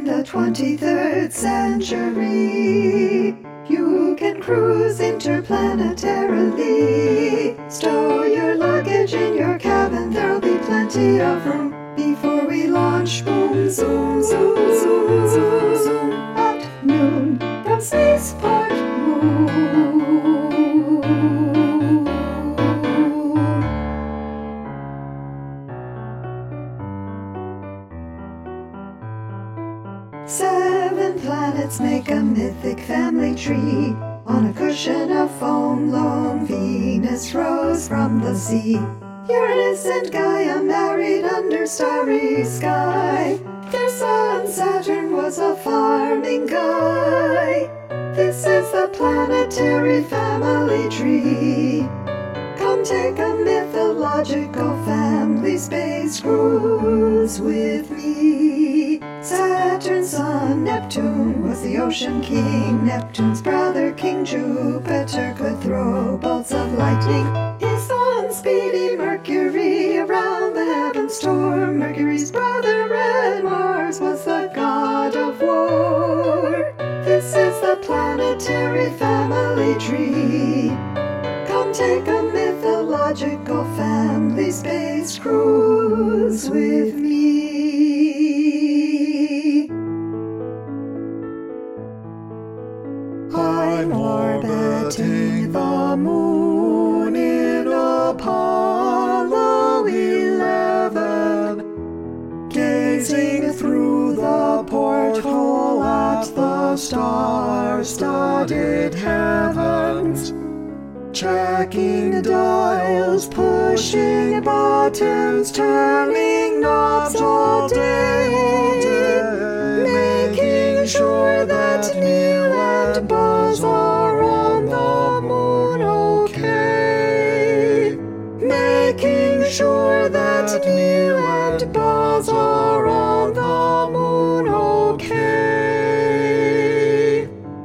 the 23rd century, you can cruise interplanetarily. Stow your luggage in your cabin, there'll be plenty of room before we launch. Boom, zoom, zoom, zoom, zoom, zoom. At noon from Spaceport Moon. 7 planets make a mythic family tree. On a cushion of foam, lone Venus rose from the sea. Uranus and Gaia married under starry sky. Their son Saturn was a farming guy. This is the planetary family tree. Come take a mythological family space cruise with me. Saturn's son Neptune was the ocean king. Neptune's brother King Jupiter could throw bolts of lightning. His son Speedy Mercury around the heavens tore. Mercury's brother Red Mars was the god of war. This is the planetary family tree. Come take a mythological family space cruise with me. I'm orbiting the moon in Apollo 11, gazing through the porthole at the star-studded heavens, checking dials, pushing buttons, turning knobs all day, making sure that Neil and Buzz are on the moon okay, making sure that Neil and Buzz are on the moon okay.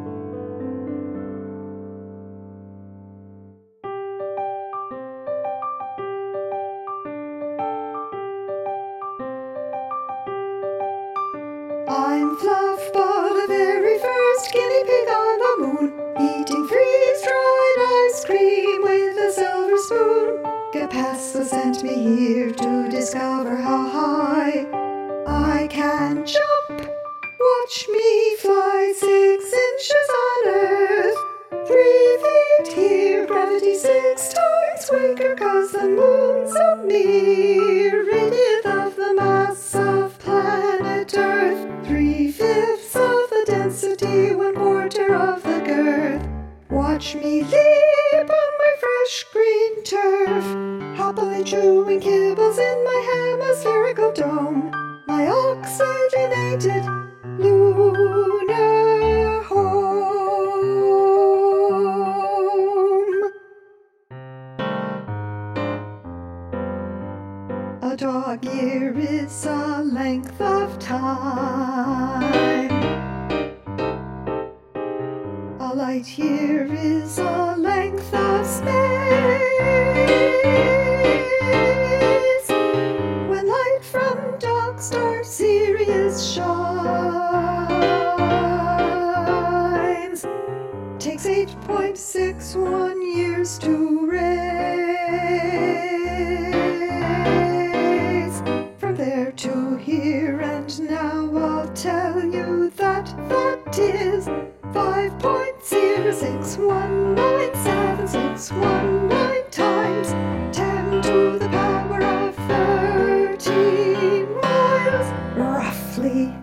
I'm Fluffball, the very first guinea pig on the moon, eating freeze-dried ice cream with a silver spoon. Capasso sent me here to discover how high I can jump. Watch me fly 6 inches on Earth, 3 feet here, gravity 6 times weaker 'cause the moon's so near. Radiant of the mass of planet Earth, 3/5 of the density, 1/4 of the girth. Watch me leap on my fresh green turf, happily chewing kibbles in my hemispherical dome, my oxygenated lunar home. A dog year is a length of time. A light year is a length of space. When light from dark star Sirius shines, takes 8.61 years to raise. From there to here and now, I'll tell you that that is 5.06197619 times 10 to the power of 30 miles, roughly.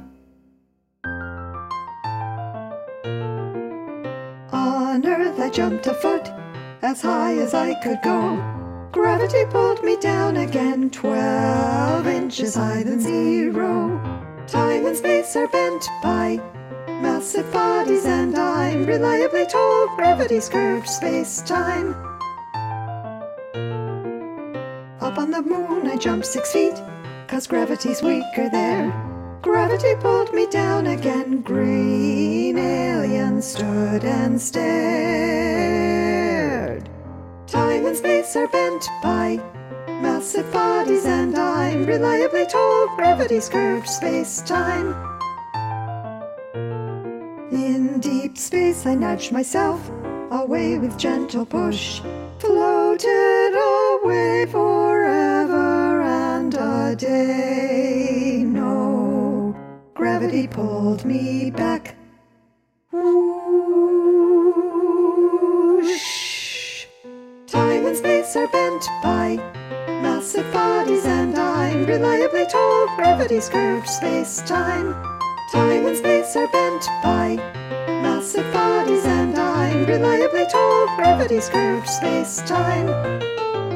On Earth I jumped a foot, as high as I could go. Gravity pulled me down again, 12 inches higher than zero. Time and space are bent by massive bodies, and I'm reliably told gravity's curved space-time. Up on the moon I jumped 6 feet, 'cause gravity's weaker there. Gravity pulled me down again. Green alien stood and stared. Time and space are bent by massive bodies, and I'm reliably told gravity's curved space-time. space I nudged myself away with gentle push, floated away forever and a day. No, gravity pulled me back. Whoosh. Time and space are bent by massive bodies, and I'm reliably told gravity's curved space-time. Time and space are bent by massive bodies, and I'm reliably told gravity's curved space-time.